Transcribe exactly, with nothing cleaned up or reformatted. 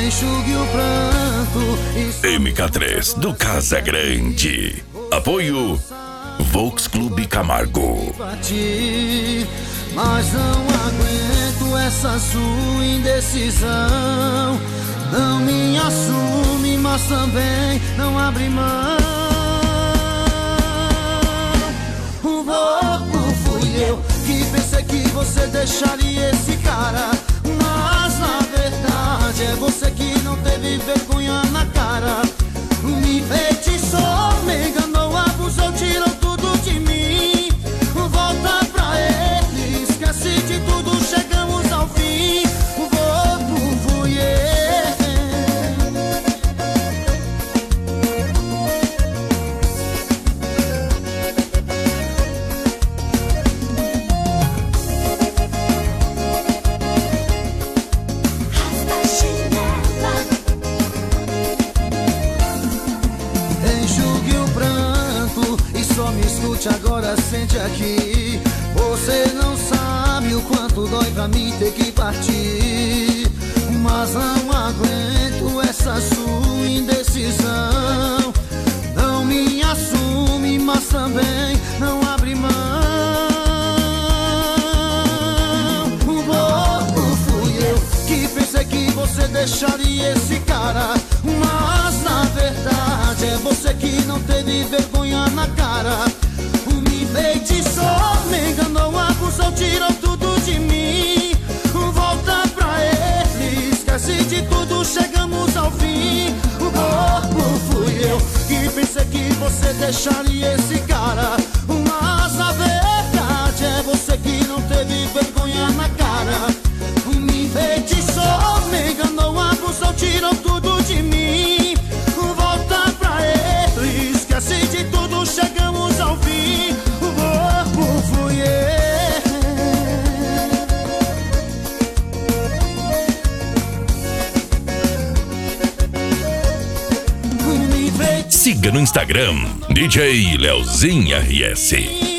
enxugue o pranto e... M K três do Casa Grande. Apoio Volks Clube Camargo. Mas não aguento essa sua indecisão. Não me assume, mas também não abre mão. O louco fui eu que pensei que você deixaria esse cara, mas na verdade é você que não teve vergonha na cara. Me enfeitiçou, me enganou, abusou, tirou tudo de mim. Volta pra ele, esquece de tudo, chegamos ao fim. O louco fui eu. Agora sente aqui, você não sabe o quanto dói pra mim ter que partir. Mas não aguento essa sua indecisão. Não me assume, mas também não abre mão. O bobo fui eu que pensei que você deixaria esse cara, mas na verdade é você que não teve vergonha na cara. Feitiçou, me enganou, abusou, tirou tudo de mim. Volta pra ele, esquece de tudo, chegamos ao fim. O corpo fui eu que pensei que você deixaria esse cara, mas na verdade é você que não teve vergonha na cara. Me feitiçou, me enganou, abusou, tirou tudo de mim. Volta pra ele, esquece de tudo, chegamos ao fim. Siga no Instagram D J Leozinho R S.